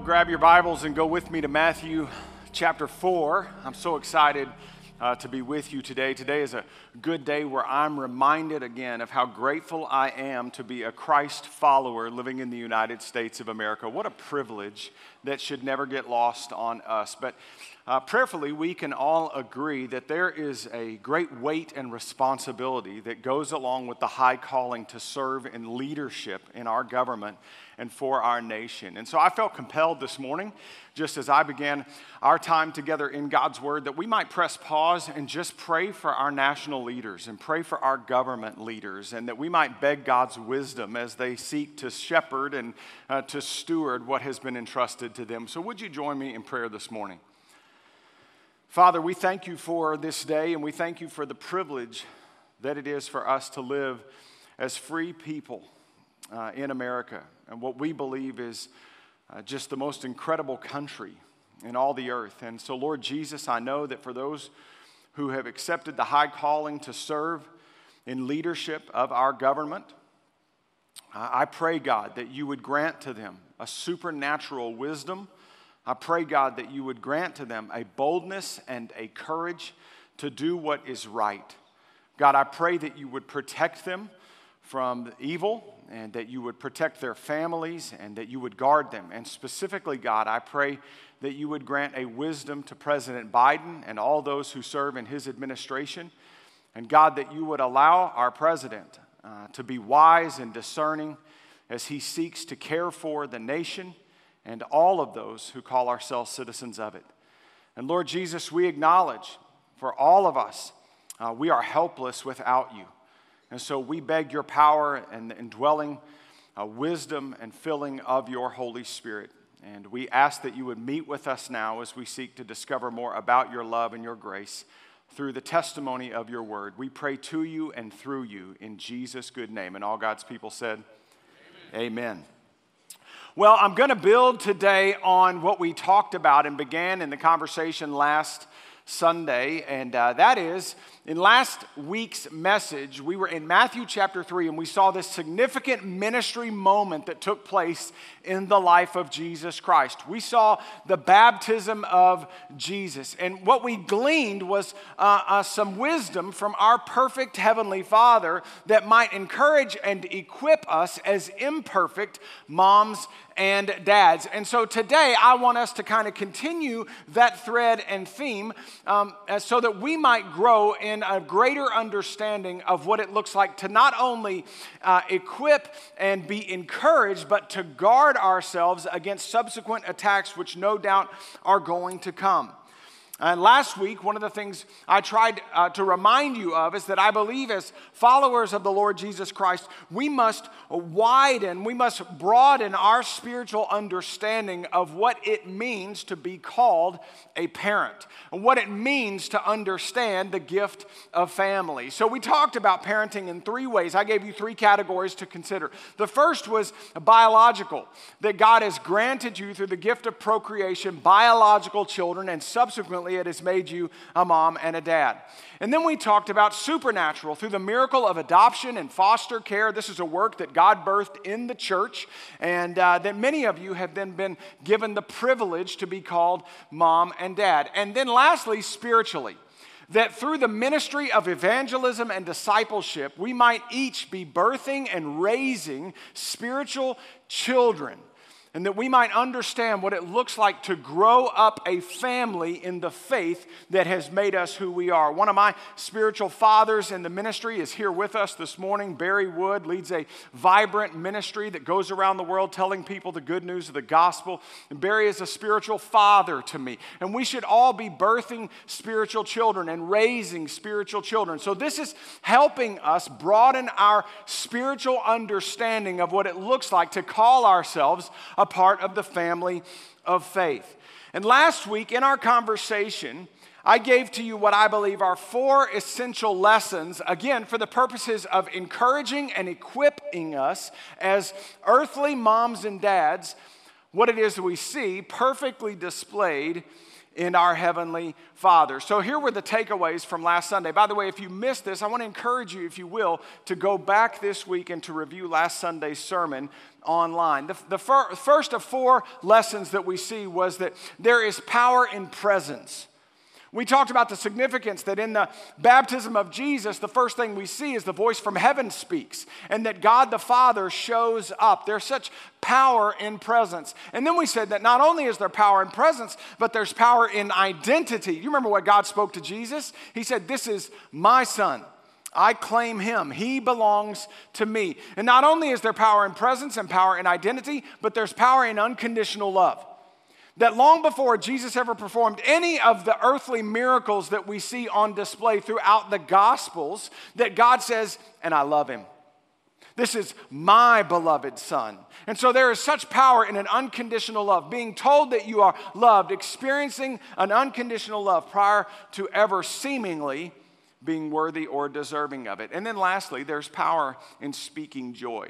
grab your Bibles and go with me to Matthew chapter 4. I'm so excited to be with you today. Today is a good day where I'm reminded again of how grateful I am to be a Christ follower living in the United States of America. What a privilege that should never get lost on us. But prayerfully, we can all agree that there is a great weight and responsibility that goes along with the high calling to serve in leadership in our government and for our nation. And so I felt compelled this morning, just as I began our time together in God's Word, that we might press pause and just pray for our national leaders and pray for our government leaders, and that we might beg God's wisdom as they seek to shepherd and to steward what has been entrusted to them. So would you join me in prayer this morning? Father, we thank you for this day, and we thank you for the privilege that it is for us to live as free people in America, and what we believe is just the most incredible country in all the earth. And so, Lord Jesus, I know that for those who have accepted the high calling to serve in leadership of our government, I pray, God, that you would grant to them a supernatural wisdom. I pray, God, that you would grant to them a boldness and a courage to do what is right. God, I pray that you would protect them from evil, and that you would protect their families, and that you would guard them. And specifically, God, I pray that you would grant a wisdom to President Biden and all those who serve in his administration. And God, that you would allow our president to be wise and discerning as he seeks to care for the nation and all of those who call ourselves citizens of it. And Lord Jesus, we acknowledge for all of us, we are helpless without you. And so we beg your power and indwelling wisdom and filling of your Holy Spirit. And we ask that you would meet with us now as we seek to discover more about your love and your grace through the testimony of your word. We pray to you and through you in Jesus' good name. And all God's people said, Amen. Well, I'm going to build today on what we talked about and began in the conversation last Sunday, and that is, in last week's message, we were in Matthew chapter 3, and we saw this significant ministry moment that took place in the life of Jesus Christ. We saw the baptism of Jesus, and what we gleaned was some wisdom from our perfect Heavenly Father that might encourage and equip us as imperfect moms and dads. And so today, I want us to kind of continue that thread and theme so that we might grow in a greater understanding of what it looks like to not only equip and be encouraged, but to guard ourselves against subsequent attacks, which no doubt are going to come. And last week, one of the things I tried to remind you of is that I believe as followers of the Lord Jesus Christ, we must broaden our spiritual understanding of what it means to be called a parent, and what it means to understand the gift of family. So we talked about parenting in three ways. I gave you three categories to consider. The first was biological, that God has granted you through the gift of procreation biological children, and subsequently it has made you a mom and a dad. And then we talked about supernatural through the miracle of adoption and foster care. This is a work that God birthed in the church, and that many of you have then been given the privilege to be called mom and dad. And then lastly, spiritually, that through the ministry of evangelism and discipleship, we might each be birthing and raising spiritual children, and that we might understand what it looks like to grow up a family in the faith that has made us who we are. One of my spiritual fathers in the ministry is here with us this morning. Barry Wood leads a vibrant ministry that goes around the world telling people the good news of the gospel. And Barry is a spiritual father to me. And we should all be birthing spiritual children and raising spiritual children. So this is helping us broaden our spiritual understanding of what it looks like to call ourselves a part of the family of faith. And last week in our conversation, I gave to you what I believe are four essential lessons, again, for the purposes of encouraging and equipping us as earthly moms and dads, what it is that we see perfectly displayed in our Heavenly Father. So here were the takeaways from last Sunday. By the way, if you missed this, I want to encourage you, if you will, to go back this week and to review last Sunday's sermon online. The first of 4 lessons that we see was that there is power in presence. We talked about the significance that in the baptism of Jesus, the first thing we see is the voice from heaven speaks, and that God the Father shows up. There's such power in presence. And then we said that not only is there power in presence, but there's power in identity. You remember what God spoke to Jesus? He said, "This is my son. I claim him. He belongs to me." And not only is there power in presence and power in identity, but there's power in unconditional love. That long before Jesus ever performed any of the earthly miracles that we see on display throughout the Gospels, that God says, "And I love him. This is my beloved son." And so there is such power in an unconditional love, being told that you are loved, experiencing an unconditional love prior to ever seemingly being worthy or deserving of it. And then lastly, there's power in speaking joy.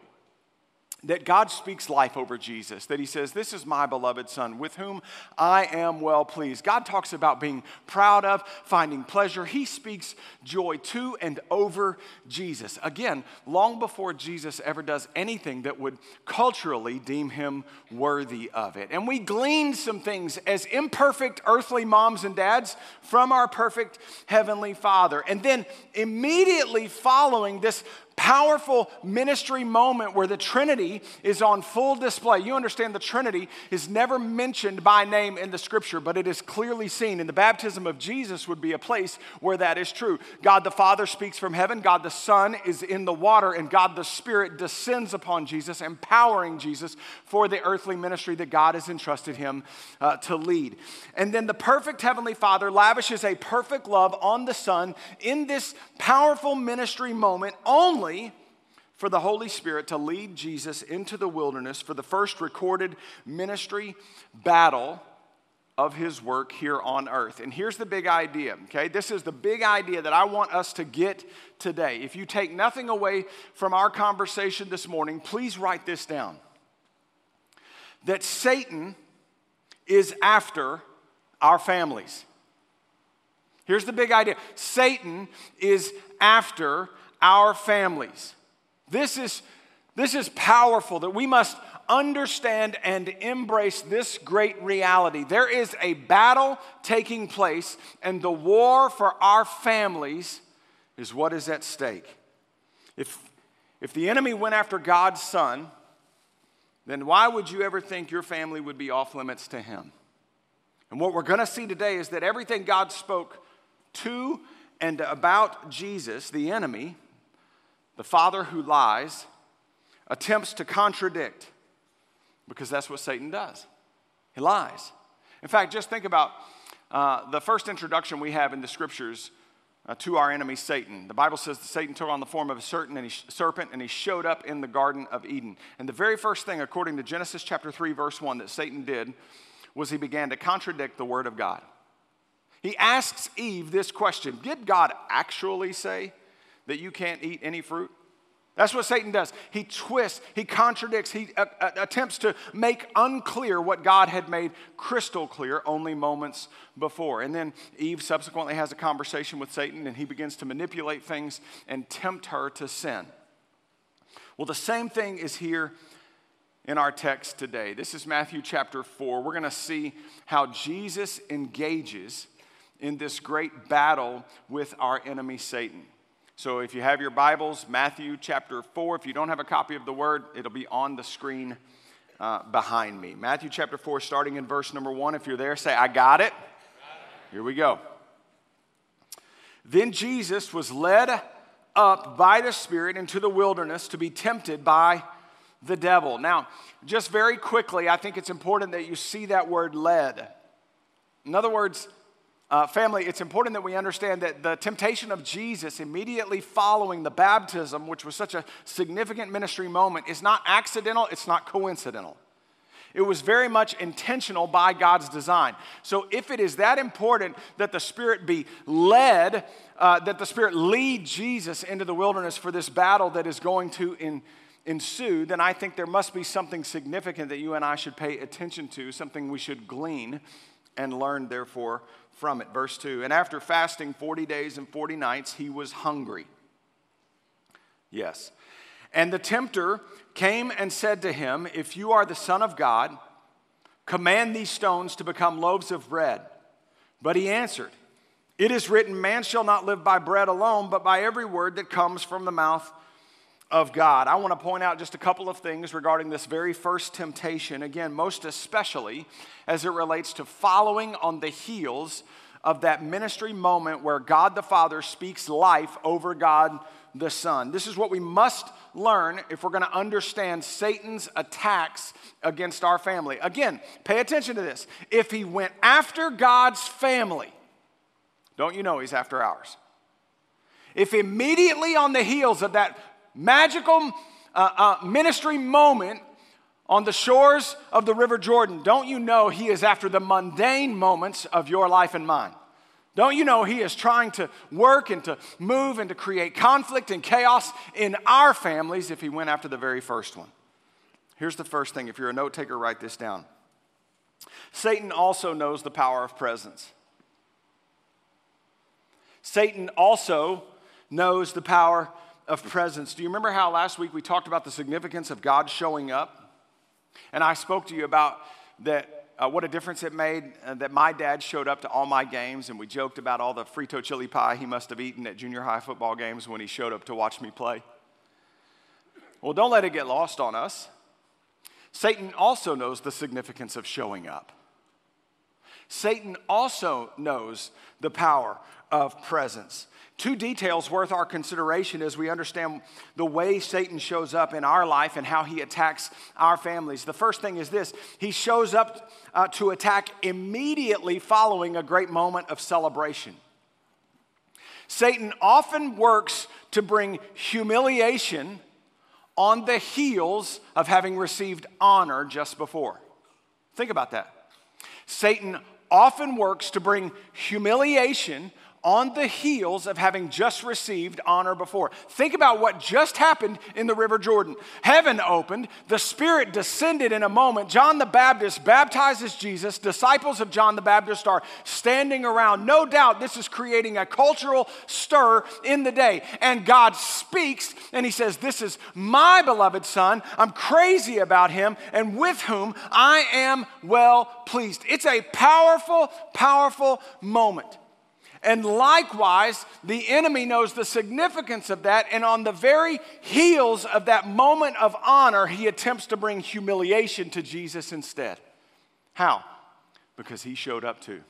That God speaks life over Jesus, that he says, "This is my beloved son with whom I am well pleased." God talks about being proud of, finding pleasure. He speaks joy to and over Jesus. Again, long before Jesus ever does anything that would culturally deem him worthy of it. And we glean some things as imperfect earthly moms and dads from our perfect heavenly Father. And then immediately following this powerful ministry moment where the Trinity is on full display. You understand the Trinity is never mentioned by name in the scripture, but it is clearly seen. And the baptism of Jesus would be a place where that is true. God the Father speaks from heaven, God the Son is in the water, and God the Spirit descends upon Jesus, empowering Jesus for the earthly ministry that God has entrusted him to lead. And then the perfect heavenly Father lavishes a perfect love on the Son in this powerful ministry moment only for the Holy Spirit to lead Jesus into the wilderness for the first recorded ministry battle of his work here on earth. And here's the big idea, okay? This is the big idea that I want us to get today. If you take nothing away from our conversation this morning, please write this down. That Satan is after our families. Here's the big idea. Satan is after our families. This is powerful, that we must understand and embrace this great reality. There is a battle taking place, and the war for our families is what is at stake. If the enemy went after God's son, then why would you ever think your family would be off limits to him? And what we're going to see today is that everything God spoke to and about Jesus, the enemy, the father who lies, attempts to contradict, because that's what Satan does. He lies. In fact, just think about the first introduction we have in the scriptures to our enemy Satan. The Bible says that Satan took on the form of a serpent and he showed up in the Garden of Eden. And the very first thing, according to Genesis chapter 3, verse 1, that Satan did was he began to contradict the word of God. He asks Eve this question: did God actually say that you can't eat any fruit? That's what Satan does. He twists, he contradicts, he attempts to make unclear what God had made crystal clear only moments before. And then Eve subsequently has a conversation with Satan, and he begins to manipulate things and tempt her to sin. Well, the same thing is here in our text today. This is Matthew chapter 4. We're going to see how Jesus engages in this great battle with our enemy Satan. So if you have your Bibles, Matthew chapter 4. If you don't have a copy of the word, it'll be on the screen behind me. Matthew chapter 4, starting in verse number 1. If you're there, say, "I got it." Here we go. Then Jesus was led up by the Spirit into the wilderness to be tempted by the devil. Now, just very quickly, I think it's important that you see that word led. In other words, family, it's important that we understand that the temptation of Jesus immediately following the baptism, which was such a significant ministry moment, is not accidental, it's not coincidental. It was very much intentional by God's design. So if it is that important that the Spirit be led, that the Spirit lead Jesus into the wilderness for this battle that is going to ensue, then I think there must be something significant that you and I should pay attention to, something we should glean and learned therefore from it. Verse 2, and after fasting 40 days and 40 nights, he was hungry. Yes. And the tempter came and said to him, if you are the Son of God, command these stones to become loaves of bread. But he answered, it is written, man shall not live by bread alone, but by every word that comes from the mouth of God. I want to point out just a couple of things regarding this very first temptation. Again, most especially as it relates to following on the heels of that ministry moment where God the Father speaks life over God the Son. This is what we must learn if we're going to understand Satan's attacks against our family. Again, pay attention to this. If he went after God's family, don't you know he's after ours? If immediately on the heels of that magical ministry moment on the shores of the River Jordan, don't you know he is after the mundane moments of your life and mine? Don't you know he is trying to work and to move and to create conflict and chaos in our families if he went after the very first one? Here's the first thing. If you're a note taker, write this down. Satan also knows the power of presence. Satan also knows the power of presence. Do you remember how last week we talked about the significance of God showing up? And I spoke to you about that. What a difference it made that my dad showed up to all my games, and we joked about all the Frito chili pie he must have eaten at junior high football games when he showed up to watch me play. Well, don't let it get lost on us. Satan also knows the significance of showing up. Satan also knows the power of presence. Two details worth our consideration as we understand the way Satan shows up in our life and how he attacks our families. The first thing is this: he shows up to attack immediately following a great moment of celebration. Satan often works to bring humiliation on the heels of having received honor just before. Think about that. Satan often works to bring humiliation on the heels of having just received honor before. Think about what just happened in the River Jordan. Heaven opened, the Spirit descended in a moment. John the Baptist baptizes Jesus. Disciples of John the Baptist are standing around. No doubt this is creating a cultural stir in the day. And God speaks and he says, this is my beloved Son. I'm crazy about him and with whom I am well pleased. It's a powerful, powerful moment. And likewise, the enemy knows the significance of that, and on the very heels of that moment of honor, he attempts to bring humiliation to Jesus instead. How? Because he showed up too.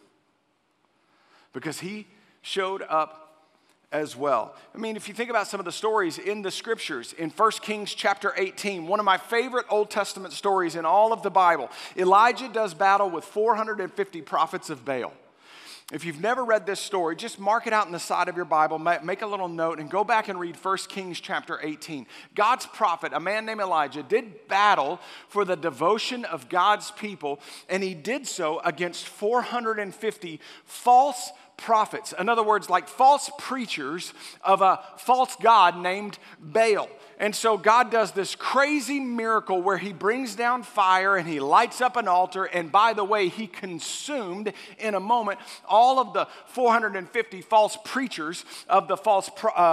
Because he showed up as well. I mean, if you think about some of the stories in the scriptures, in 1 Kings chapter 18, one of my favorite Old Testament stories in all of the Bible, Elijah does battle with 450 prophets of Baal. If you've never read this story, just mark it out in the side of your Bible, make a little note, and go back and read 1 Kings chapter 18. God's prophet, a man named Elijah, did battle for the devotion of God's people, and he did so against 450 false prophets. In other words, like false preachers of a false god named Baal. And so God does this crazy miracle where he brings down fire and he lights up an altar. And by the way, he consumed in a moment all of the 450 false preachers of the false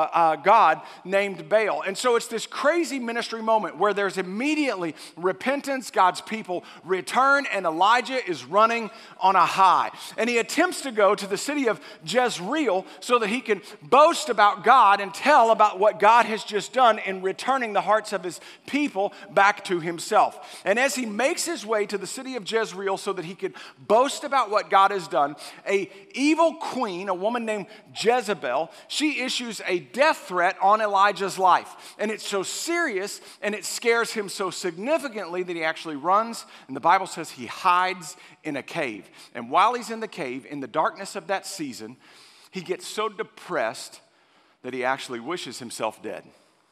god named Baal. And so it's this crazy ministry moment where there's immediately repentance. God's people return and Elijah is running on a high. And he attempts to go to the city of Jezreel so that he can boast about God and tell about what God has just done in returning the hearts of his people back to himself. And as he makes his way to the city of Jezreel so that he could boast about what God has done, an evil queen, a woman named Jezebel, she issues a death threat on Elijah's life. And it's so serious and it scares him so significantly that he actually runs, and the Bible says he hides in a cave. And while he's in the cave, in the darkness of that season, he gets so depressed that he actually wishes himself dead.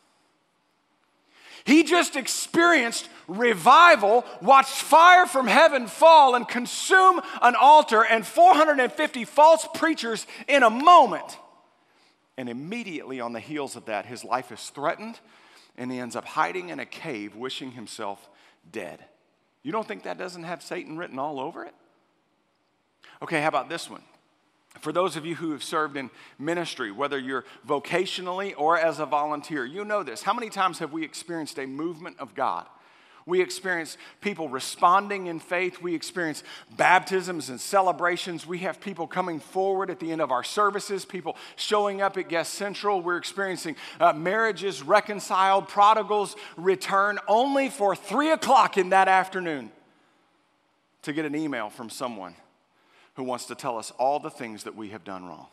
He just experienced revival, watched fire from heaven fall and consume an altar and 450 false preachers in a moment. And immediately on the heels of that, his life is threatened and he ends up hiding in a cave, wishing himself dead. You don't think that doesn't have Satan written all over it? Okay, how about this one? For those of you who have served in ministry, whether you're vocationally or as a volunteer, you know this. How many times have we experienced a movement of God? We experience people responding in faith. We experience baptisms and celebrations. We have people coming forward at the end of our services, people showing up at Guest Central. We're experiencing marriages reconciled, prodigals return, only for 3 o'clock in that afternoon to get an email from someone who wants to tell us all the things that we have done wrong.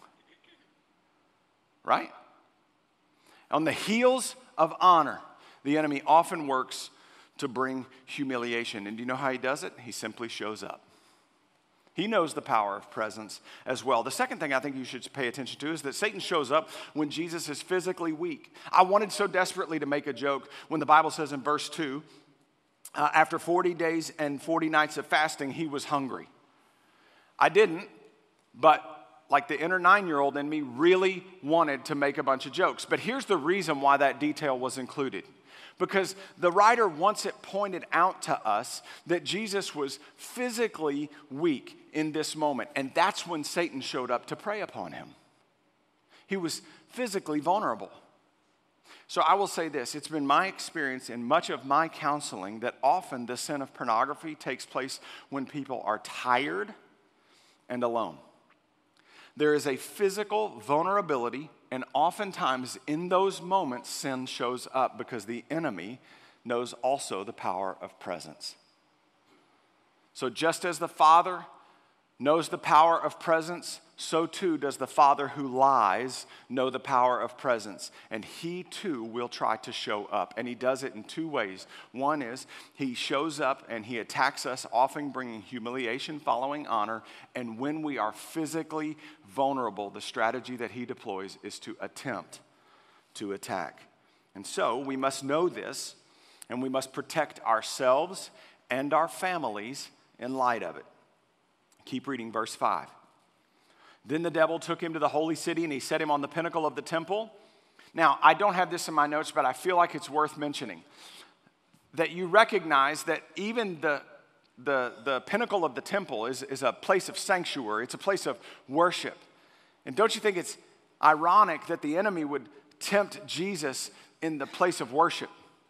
Right? On the heels of honor, the enemy often works to bring humiliation. And do you know how he does it? He simply shows up. He knows the power of presence as well. The second thing I think you should pay attention to is that Satan shows up when Jesus is physically weak. I wanted so desperately to make a joke when the Bible says in verse 2, after 40 days and 40 nights of fasting, he was hungry. I didn't, but like the inner 9-year-old in me really wanted to make a bunch of jokes. But here's the reason why that detail was included. Because the writer wants it pointed out to us that Jesus was physically weak in this moment. And that's when Satan showed up to prey upon him. He was physically vulnerable. So I will say this, it's been my experience in much of my counseling that often the sin of pornography takes place when people are tired and alone. There is a physical vulnerability, and oftentimes in those moments, sin shows up because the enemy knows also the power of presence. So just as the Father knows the power of presence, so too does the father who lies know the power of presence. And he too will try to show up. And he does it in 2 ways. One is he shows up and he attacks us, often bringing humiliation following honor. And when we are physically vulnerable, the strategy that he deploys is to attempt to attack. And so we must know this, and we must protect ourselves and our families in light of it. Keep reading verse 5. Then the devil took him to the holy city and he set him on the pinnacle of the temple. Now, I don't have this in my notes, but I feel like it's worth mentioning that you recognize that even the pinnacle of the temple is a place of sanctuary. It's a place of worship. And don't you think it's ironic that the enemy would tempt Jesus in the place of worship?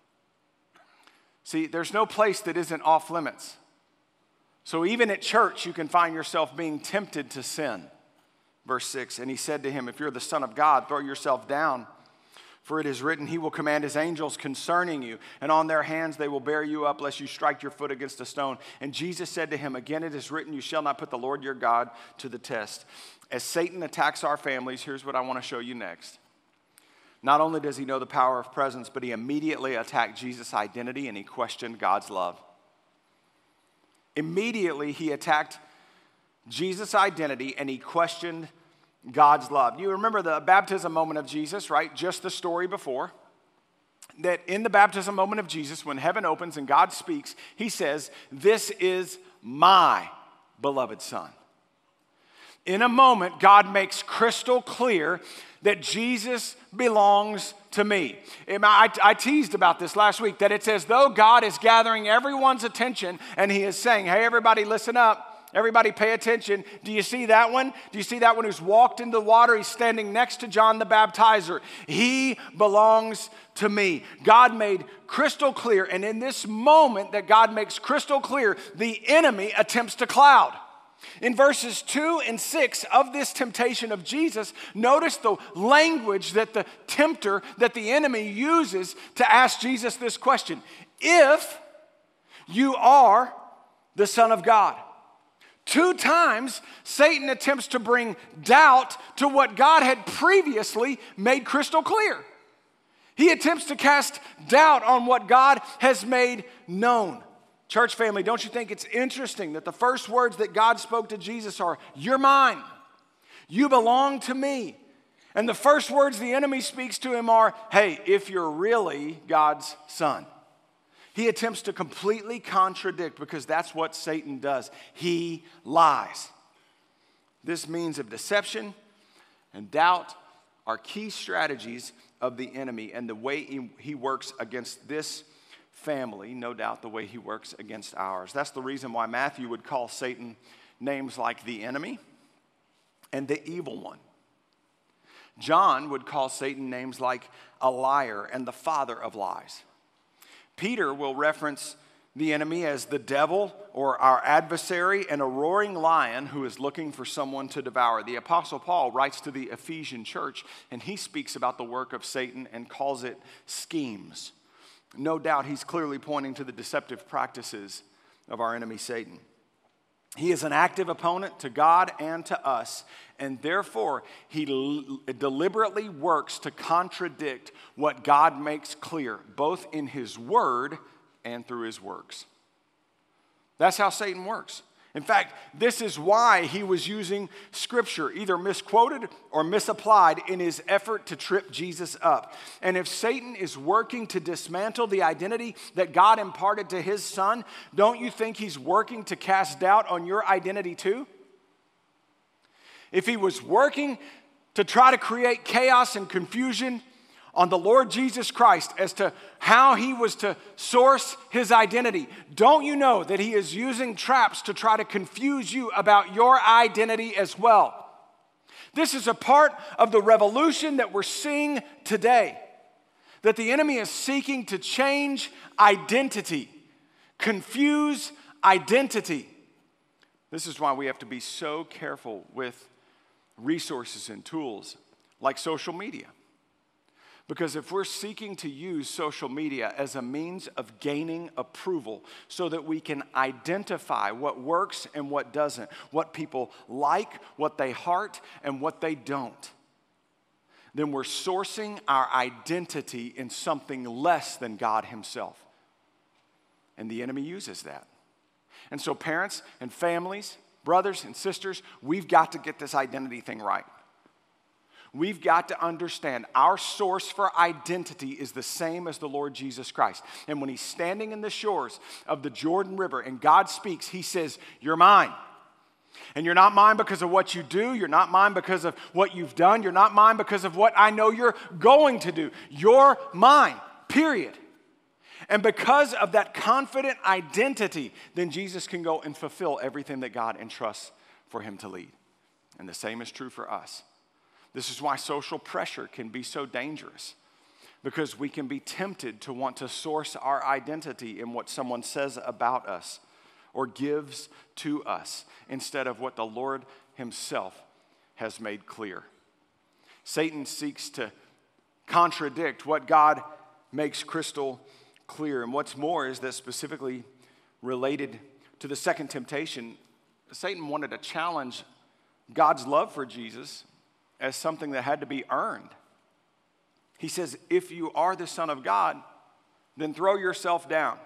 See, there's no place that isn't off limits. So even at church, you can find yourself being tempted to sin. Verse 6, and he said to him, if you're the Son of God, throw yourself down. For it is written, he will command his angels concerning you, and on their hands they will bear you up, lest you strike your foot against a stone. And Jesus said to him, again it is written, you shall not put the Lord your God to the test. As Satan attacks our families, here's what I want to show you next. Not only does he know the power of presence, but he immediately attacked Jesus' identity and he questioned God's love. Immediately, he attacked Jesus' identity and he questioned God's love. You remember the baptism moment of Jesus, right? Just the story before. That in the baptism moment of Jesus, when heaven opens and God speaks, he says, this is my beloved Son. In a moment, God makes crystal clear that Jesus belongs to me. I teased about this last week, that it's as though God is gathering everyone's attention and he is saying, hey, everybody, listen up. Everybody pay attention. Do you see that one? Do you see that one who's walked into the water? He's standing next to John the Baptizer. He belongs to me. God made crystal clear, and in this moment that God makes crystal clear, the enemy attempts to cloud. In verses 2 and 6 of this temptation of Jesus, notice the language that the tempter, that the enemy uses to ask Jesus this question. If you are the Son of God. 2 times, Satan attempts to bring doubt to what God had previously made crystal clear. He attempts to cast doubt on what God has made known. Church family, don't you think it's interesting that the first words that God spoke to Jesus are, you're mine, you belong to me. And the first words the enemy speaks to him are, hey, if you're really God's son. He attempts to completely contradict because that's what Satan does. He lies. This means of deception and doubt are key strategies of the enemy, and the way he works against this family, no doubt the way he works against ours. That's the reason why Matthew would call Satan names like the enemy and the evil one. John would call Satan names like a liar and the father of lies. Peter will reference the enemy as the devil or our adversary and a roaring lion who is looking for someone to devour. The Apostle Paul writes to the Ephesian church, and he speaks about the work of Satan and calls it schemes. No doubt he's clearly pointing to the deceptive practices of our enemy Satan. He is an active opponent to God and to us, and therefore he deliberately works to contradict what God makes clear, both in his word and through his works. That's how Satan works. In fact, this is why he was using Scripture, either misquoted or misapplied, in his effort to trip Jesus up. And if Satan is working to dismantle the identity that God imparted to his Son, don't you think he's working to cast doubt on your identity too? If he was working to try to create chaos and confusion on the Lord Jesus Christ as to how he was to source his identity, don't you know that he is using traps to try to confuse you about your identity as well? This is a part of the revolution that we're seeing today, that the enemy is seeking to change identity, confuse identity. This is why we have to be so careful with resources and tools like social media. Because if we're seeking to use social media as a means of gaining approval so that we can identify what works and what doesn't, what people like, what they heart, and what they don't, then we're sourcing our identity in something less than God himself. And the enemy uses that. And so parents and families, brothers and sisters, we've got to get this identity thing right. We've got to understand our source for identity is the same as the Lord Jesus Christ. And when he's standing in the shores of the Jordan River and God speaks, he says, "You're mine." And you're not mine because of what you do. You're not mine because of what you've done. You're not mine because of what I know you're going to do. You're mine, period. And because of that confident identity, then Jesus can go and fulfill everything that God entrusts for him to lead. And the same is true for us. This is why social pressure can be so dangerous, because we can be tempted to want to source our identity in what someone says about us or gives to us instead of what the Lord himself has made clear. Satan seeks to contradict what God makes crystal clear. And what's more is that specifically related to the second temptation, Satan wanted to challenge God's love for Jesus as something that had to be earned. He says, if you are the Son of God, then throw yourself down.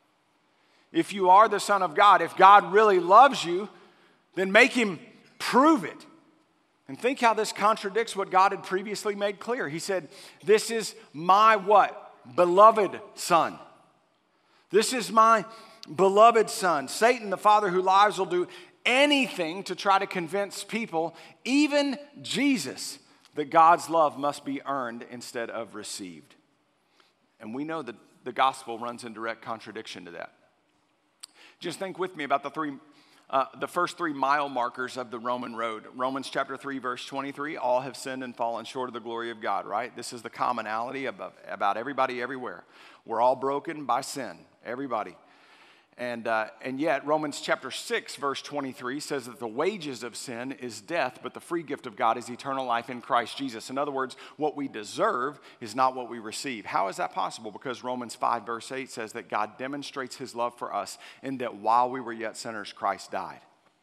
If you are the Son of God, if God really loves you, then make him prove it. And think how this contradicts what God had previously made clear. He said, this is my what? Beloved Son. This is my beloved Son. Satan, the father who lies, will do anything to try to convince people, even Jesus, that God's love must be earned instead of received. And we know that the gospel runs in direct contradiction to that. Just think with me about the first 3 mile markers of the Roman road. Romans chapter 3, verse 23, all have sinned and fallen short of the glory of God, right? This is the commonality about everybody everywhere. We're all broken by sin, everybody. And yet, Romans chapter 6, verse 23 says that the wages of sin is death, but the free gift of God is eternal life in Christ Jesus. In other words, what we deserve is not what we receive. How is that possible? Because Romans 5, verse 8 says that God demonstrates his love for us in that while we were yet sinners, Christ died.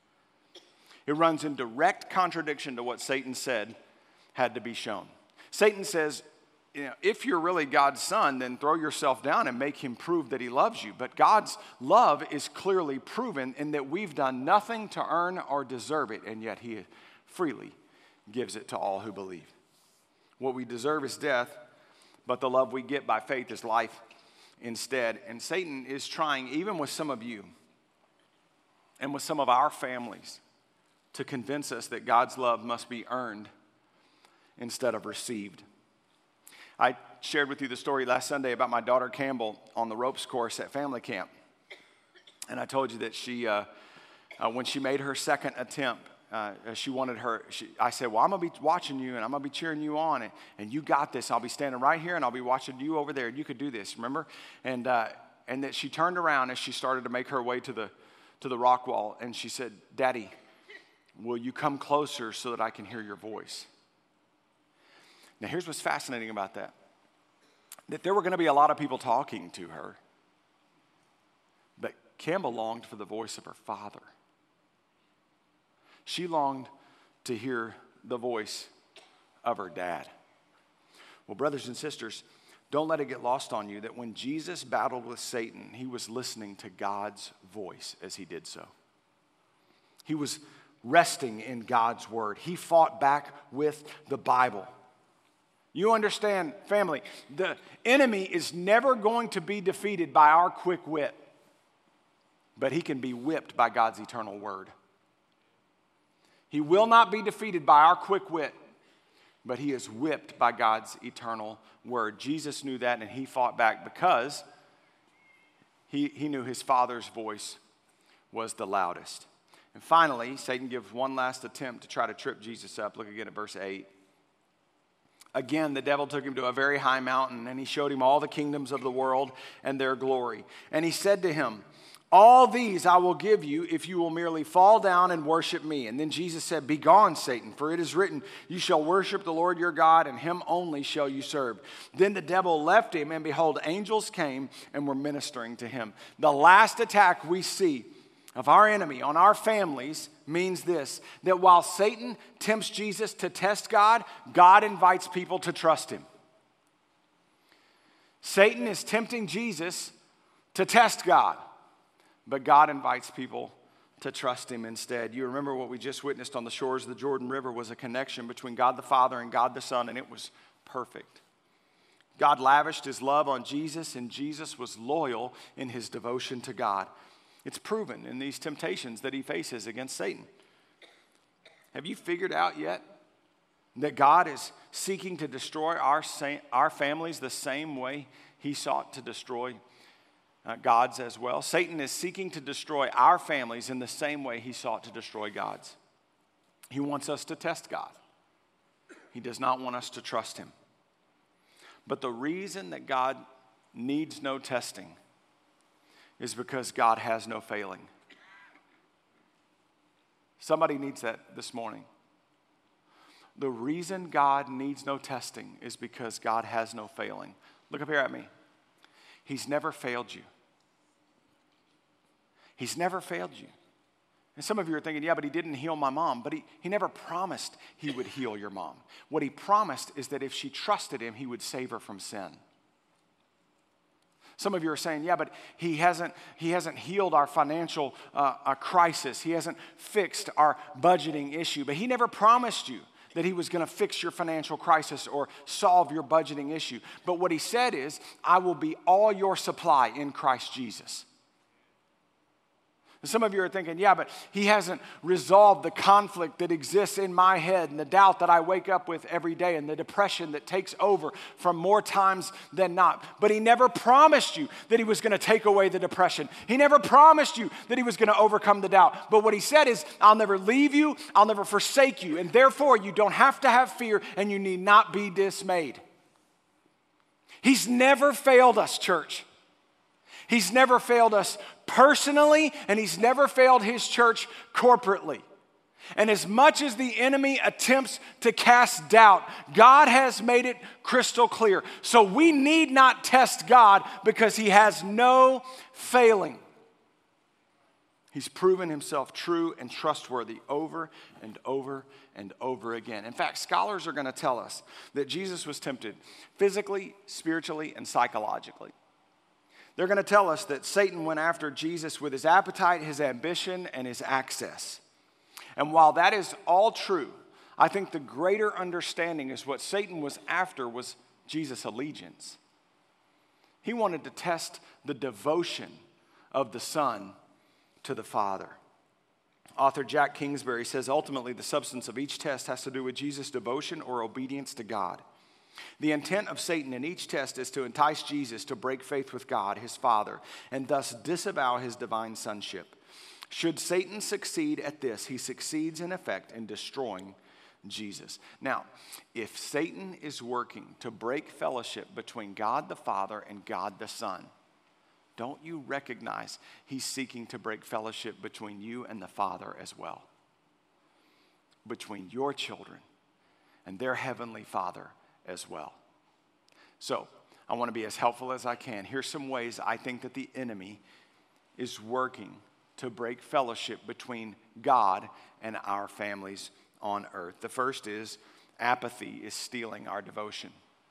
It runs in direct contradiction to what Satan said had to be shown. Satan says, if you're really God's son, then throw yourself down and make him prove that he loves you. But God's love is clearly proven in that we've done nothing to earn or deserve it, and yet he freely gives it to all who believe. What we deserve is death, but the love we get by faith is life instead. And Satan is trying, even with some of you and with some of our families, to convince us that God's love must be earned instead of received. I shared with you the story last Sunday about my daughter Campbell on the ropes course at family camp. And I told you that she when she made her second attempt, she wanted I said, well, I'm going to be watching you, and I'm going to be cheering you on, and you got this. I'll be standing right here, and I'll be watching you over there, and you could do this, remember? And that she turned around as she started to make her way to the rock wall, and she said, Daddy, will you come closer so that I can hear your voice? Now, here's what's fascinating about that there were going to be a lot of people talking to her, but Campbell longed for the voice of her father. She longed to hear the voice of her dad. Well, brothers and sisters, don't let it get lost on you that when Jesus battled with Satan, he was listening to God's voice as he did so. He was resting in God's word. He fought back with the Bible. You understand, family, the enemy is never going to be defeated by our quick wit, but he can be whipped by God's eternal word. He will not be defeated by our quick wit, but he is whipped by God's eternal word. Jesus knew that, and he fought back because he knew his Father's voice was the loudest. And finally, Satan gives one last attempt to try to trip Jesus up. Look again at verse 8. Again, the devil took him to a very high mountain, and he showed him all the kingdoms of the world and their glory. And he said to him, all these I will give you if you will merely fall down and worship me. And then Jesus said, begone, Satan, for it is written, you shall worship the Lord your God, and him only shall you serve. Then the devil left him, and behold, angels came and were ministering to him. The last attack we see of our enemy on our families means this, that while Satan tempts Jesus to test God, God invites people to trust him. Satan is tempting Jesus to test God, but God invites people to trust him instead. You remember what we just witnessed on the shores of the Jordan River was a connection between God the Father and God the Son, and it was perfect. God lavished his love on Jesus, and Jesus was loyal in his devotion to God. It's proven in these temptations that he faces against Satan. Have you figured out yet that God is seeking to destroy our families the same way he sought to destroy God's as well? Satan is seeking to destroy our families in the same way he sought to destroy God's. He wants us to test God. He does not want us to trust him. But the reason that God needs no testing is because God has no failing. Somebody needs that this morning. The reason God needs no testing is because God has no failing. Look up here at me. He's never failed you. He's never failed you. And some of you are thinking, yeah, but he didn't heal my mom. But he never promised he would heal your mom. What he promised is that if she trusted him, he would save her from sin. Some of you are saying, yeah, but he hasn't healed our financial crisis. He hasn't fixed our budgeting issue. But he never promised you that he was going to fix your financial crisis or solve your budgeting issue. But what he said is, I will be all your supply in Christ Jesus. And some of you are thinking, yeah, but he hasn't resolved the conflict that exists in my head and the doubt that I wake up with every day and the depression that takes over from more times than not. But he never promised you that he was going to take away the depression. He never promised you that he was going to overcome the doubt. But what he said is, I'll never leave you, I'll never forsake you. And therefore, you don't have to have fear and you need not be dismayed. He's never failed us, church. He's never failed us personally, and he's never failed his church corporately. And as much as the enemy attempts to cast doubt, God has made it crystal clear. So we need not test God because he has no failing. He's proven himself true and trustworthy over and over and over again. In fact, scholars are going to tell us that Jesus was tempted physically, spiritually, and psychologically. They're going to tell us that Satan went after Jesus with his appetite, his ambition, and his access. And while that is all true, I think the greater understanding is what Satan was after was Jesus' allegiance. He wanted to test the devotion of the Son to the Father. Author Jack Kingsbury says, ultimately, the substance of each test has to do with Jesus' devotion or obedience to God. The intent of Satan in each test is to entice Jesus to break faith with God, his Father, and thus disavow his divine sonship. Should Satan succeed at this, he succeeds in effect in destroying Jesus. Now, if Satan is working to break fellowship between God the Father and God the Son, don't you recognize he's seeking to break fellowship between you and the Father as well? Between your children and their heavenly Father as well. So, I want to be as helpful as I can. Here's some ways I think that the enemy is working to break fellowship between God and our families on earth. The first is apathy is stealing our devotion.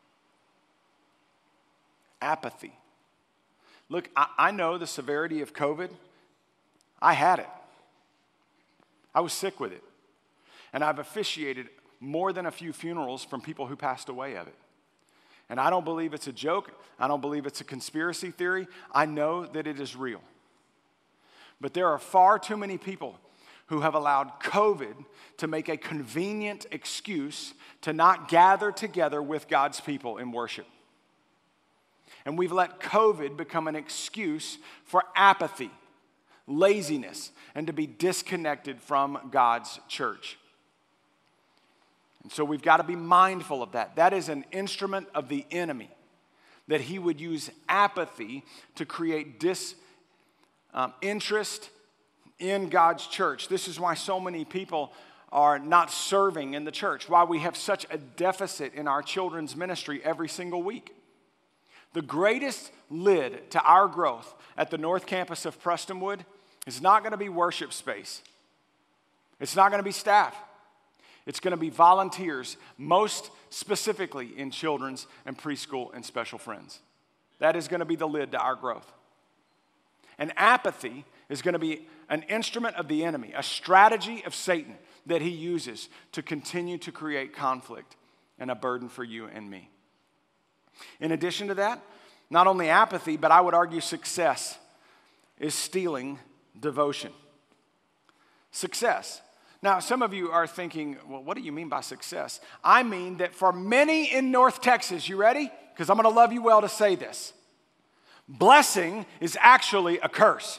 Apathy. Look, I know the severity of COVID. I had it. I was sick with it. And I've officiated more than a few funerals from people who passed away of it. And I don't believe it's a joke. I don't believe it's a conspiracy theory. I know that it is real. But there are far too many people who have allowed COVID to make a convenient excuse to not gather together with God's people in worship. And we've let COVID become an excuse for apathy, laziness, and to be disconnected from God's church. And so we've got to be mindful of that. That is an instrument of the enemy, that he would use apathy to create disinterest in God's church. This is why so many people are not serving in the church, why we have such a deficit in our children's ministry every single week. The greatest lid to our growth at the North Campus of Prestonwood is not going to be worship space. It's not going to be staff. It's going to be volunteers, most specifically in children's and preschool and special friends. That is going to be the lid to our growth. And apathy is going to be an instrument of the enemy, a strategy of Satan that he uses to continue to create conflict and a burden for you and me. In addition to that, not only apathy, but I would argue success is stealing devotion. Success. Now, some of you are thinking, well, what do you mean by success? I mean that for many in North Texas, you ready? Because I'm going to love you well to say this. Blessing is actually a curse.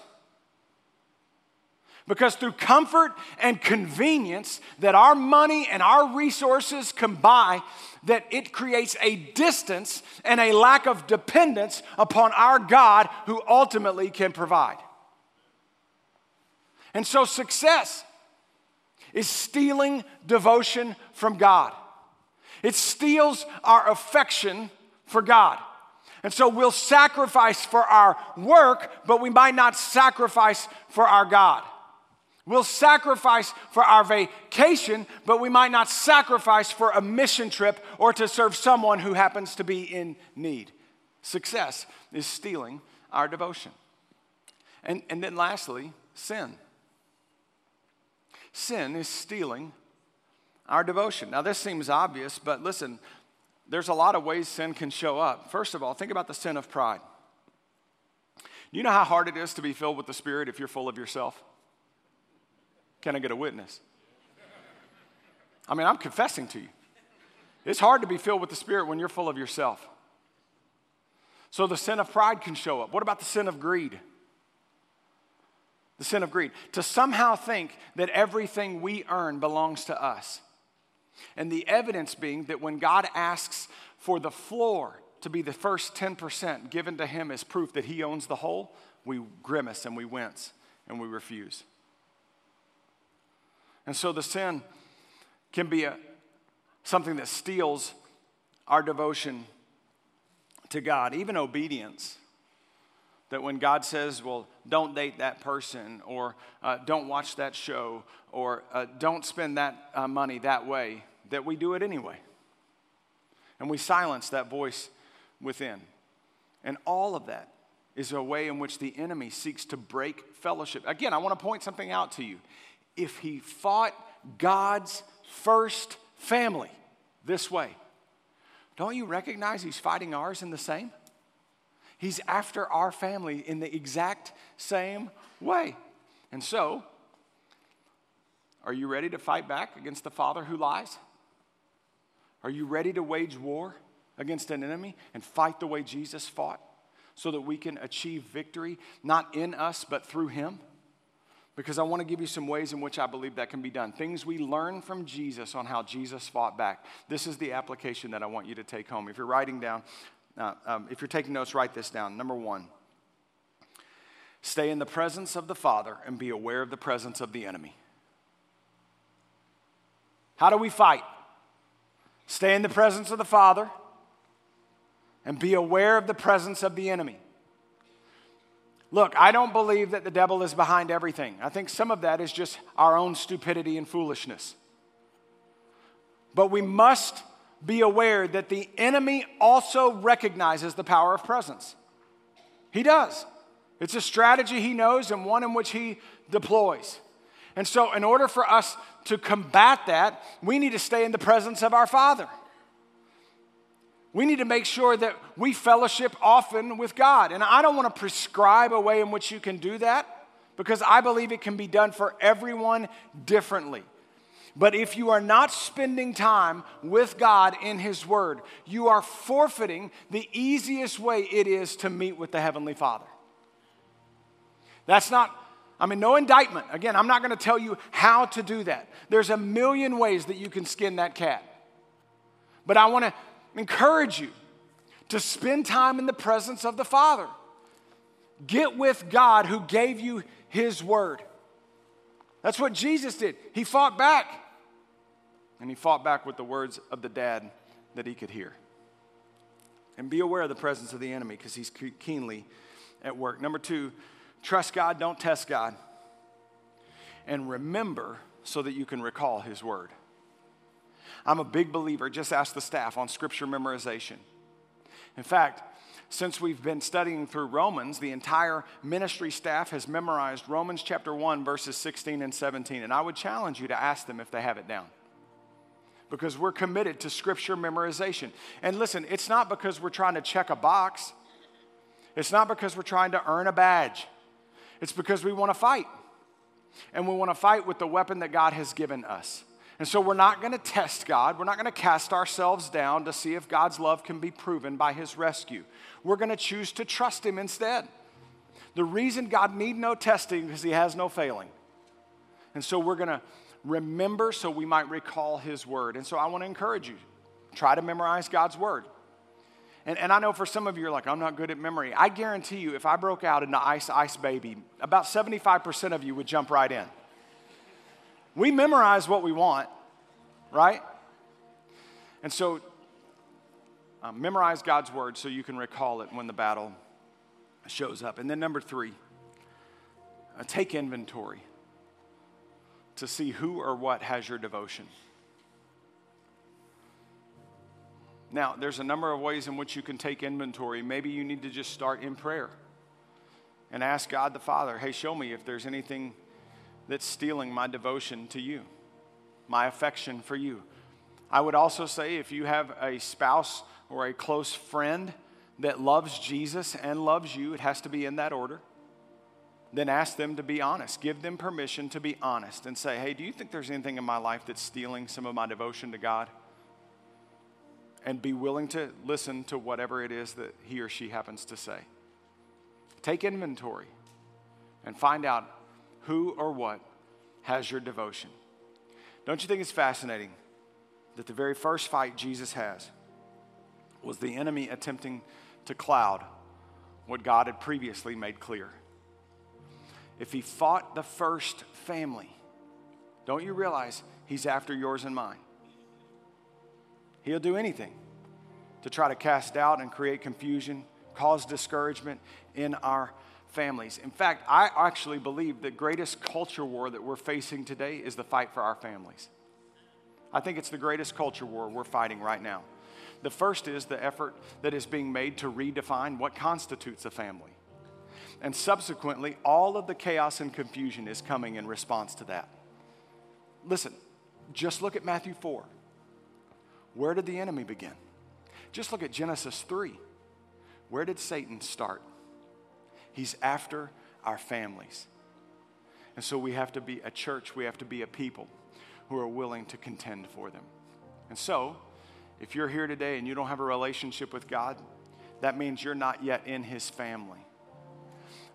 Because through comfort and convenience that our money and our resources combine, that it creates a distance and a lack of dependence upon our God who ultimately can provide. And so success is stealing devotion from God. It steals our affection for God. And so we'll sacrifice for our work, but we might not sacrifice for our God. We'll sacrifice for our vacation, but we might not sacrifice for a mission trip or to serve someone who happens to be in need. Success is stealing our devotion. And then lastly, sin. Sin is stealing our devotion. Now this seems obvious, but listen, there's a lot of ways sin can show up. First of all, think about the sin of pride. You know how hard it is to be filled with the Spirit if you're full of yourself? Can I get a witness? I mean, I'm confessing to you. It's hard to be filled with the Spirit when you're full of yourself. So the sin of pride can show up. What about the sin of greed? The sin of greed. To somehow think that everything we earn belongs to us. And the evidence being that when God asks for the floor to be the first 10% given to him as proof that he owns the whole, we grimace and we wince and we refuse. And so the sin can be something that steals our devotion to God, even obedience. That when God says, well, don't date that person, or don't watch that show, or don't spend that money that way, that we do it anyway. And we silence that voice within. And all of that is a way in which the enemy seeks to break fellowship. Again, I want to point something out to you. If he fought God's first family this way, don't you recognize he's fighting ours in the same? He's after our family in the exact same way. And so, are you ready to fight back against the father who lies? Are you ready to wage war against an enemy and fight the way Jesus fought so that we can achieve victory, not in us, but through him? because I want to give you some ways in which I believe that can be done. Things we learn from Jesus on how Jesus fought back. This is the application that I want you to take home. If you're writing down, if you're taking notes, write this down. Number one, stay in the presence of the Father and be aware of the presence of the enemy. How do we fight? Stay in the presence of the Father and be aware of the presence of the enemy. Look, I don't believe that the devil is behind everything. I think some of that is just our own stupidity and foolishness. But we must be aware that the enemy also recognizes the power of presence. He does. It's a strategy he knows and one in which he deploys. And so in order for us to combat that, we need to stay in the presence of our Father. We need to make sure that we fellowship often with God. And I don't want to prescribe a way in which you can do that, because I believe it can be done for everyone differently. But if you are not spending time with God in His Word, you are forfeiting the easiest way it is to meet with the Heavenly Father. That's not, no indictment. Again, I'm not going to tell you how to do that. There's a million ways that you can skin that cat. But I want to encourage you to spend time in the presence of the Father. Get with God who gave you His Word. That's what Jesus did. He fought back. And He fought back with the words of the Dad that He could hear. And be aware of the presence of the enemy, because he's keenly at work. Number two, trust God, don't test God. And remember so that you can recall His Word. I'm a big believer, just ask the staff, on scripture memorization. In fact, since we've been studying through Romans, the entire ministry staff has memorized Romans chapter 1, verses 16 and 17. And I would challenge you to ask them if they have it down, because we're committed to scripture memorization. And listen, it's not because we're trying to check a box. It's not because we're trying to earn a badge. It's because we want to fight. And we want to fight with the weapon that God has given us. And so we're not going to test God. We're not going to cast ourselves down to see if God's love can be proven by His rescue. We're going to choose to trust Him instead. The reason God need no testing is because He has no failing. And so we're going to remember so we might recall His Word. And so I want to encourage you, try to memorize God's Word. And I know for some of you, you're like, I'm not good at memory. I guarantee you, if I broke out into Ice Ice Baby, about 75% of you would jump right in. We memorize what we want, right? And so memorize God's Word so you can recall it when the battle shows up. And then number three, take inventory to see who or what has your devotion. Now, there's a number of ways in which you can take inventory. Maybe you need to just start in prayer and ask God the Father, hey, show me if there's anything that's stealing my devotion to you, my affection for you. I would also say, if you have a spouse or a close friend that loves Jesus and loves you, it has to be in that order. Then ask them to be honest. Give them permission to be honest and say, hey, do you think there's anything in my life that's stealing some of my devotion to God? And be willing to listen to whatever it is that he or she happens to say. Take inventory and find out who or what has your devotion. Don't you think it's fascinating that the very first fight Jesus has was the enemy attempting to cloud what God had previously made clear? If he fought the first family, don't you realize he's after yours and mine? He'll do anything to try to cast doubt and create confusion, cause discouragement in our families. In fact, I actually believe the greatest culture war that we're facing today is the fight for our families. I think it's the greatest culture war we're fighting right now. The first is the effort that is being made to redefine what constitutes a family. And subsequently, all of the chaos and confusion is coming in response to that. Listen, just look at Matthew 4. Where did the enemy begin? Just look at Genesis 3. Where did Satan start? He's after our families. And so we have to be a church, we have to be a people who are willing to contend for them. And so, if you're here today and you don't have a relationship with God, that means you're not yet in His family.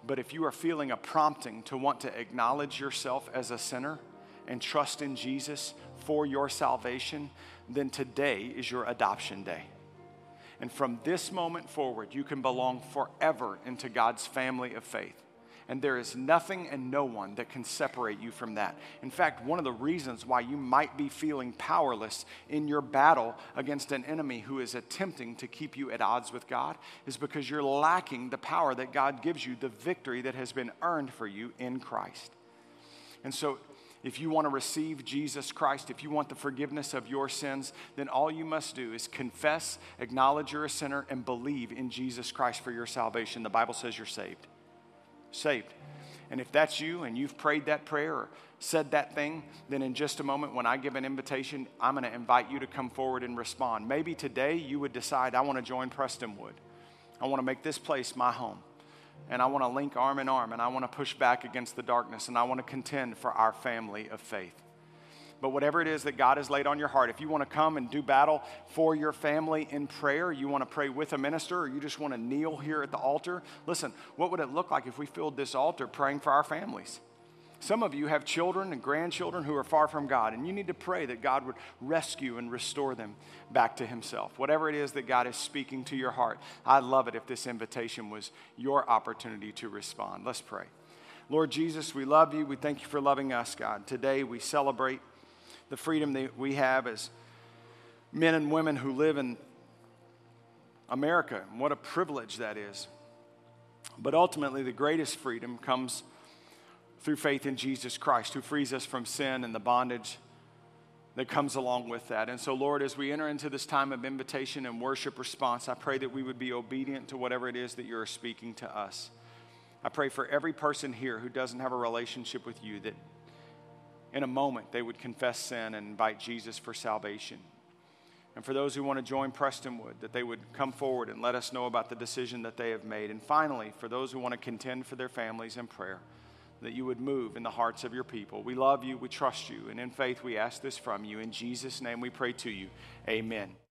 But if you are feeling a prompting to want to acknowledge yourself as a sinner and trust in Jesus for your salvation, then today is your adoption day. And from this moment forward, you can belong forever into God's family of faith. And there is nothing and no one that can separate you from that. In fact, one of the reasons why you might be feeling powerless in your battle against an enemy who is attempting to keep you at odds with God is because you're lacking the power that God gives you, the victory that has been earned for you in Christ. And so, if you want to receive Jesus Christ, if you want the forgiveness of your sins, then all you must do is confess, acknowledge you're a sinner, and believe in Jesus Christ for your salvation. The Bible says you're saved. Saved. And if that's you and you've prayed that prayer or said that thing, then in just a moment when I give an invitation, I'm going to invite you to come forward and respond. Maybe today you would decide, I want to join Prestonwood. I want to make this place my home. And I want to link arm in arm, and I want to push back against the darkness, and I want to contend for our family of faith. But whatever it is that God has laid on your heart, if you want to come and do battle for your family in prayer, you want to pray with a minister, or you just want to kneel here at the altar, listen, what would it look like if we filled this altar praying for our families? Some of you have children and grandchildren who are far from God, and you need to pray that God would rescue and restore them back to himself. Whatever it is that God is speaking to your heart, I'd love it if this invitation was your opportunity to respond. Let's pray. Lord Jesus, we love you. We thank you for loving us, God. Today we celebrate the freedom that we have as men and women who live in America. And what a privilege that is. But ultimately, the greatest freedom comes through faith in Jesus Christ, who frees us from sin and the bondage that comes along with that. And so, Lord, as we enter into this time of invitation and worship response, I pray that we would be obedient to whatever it is that you're speaking to us. I pray for every person here who doesn't have a relationship with you, that in a moment they would confess sin and invite Jesus for salvation. And for those who want to join Prestonwood, that they would come forward and let us know about the decision that they have made. And finally, for those who want to contend for their families in prayer, that you would move in the hearts of your people. We love you, we trust you, and in faith we ask this from you. In Jesus' name we pray to you. Amen.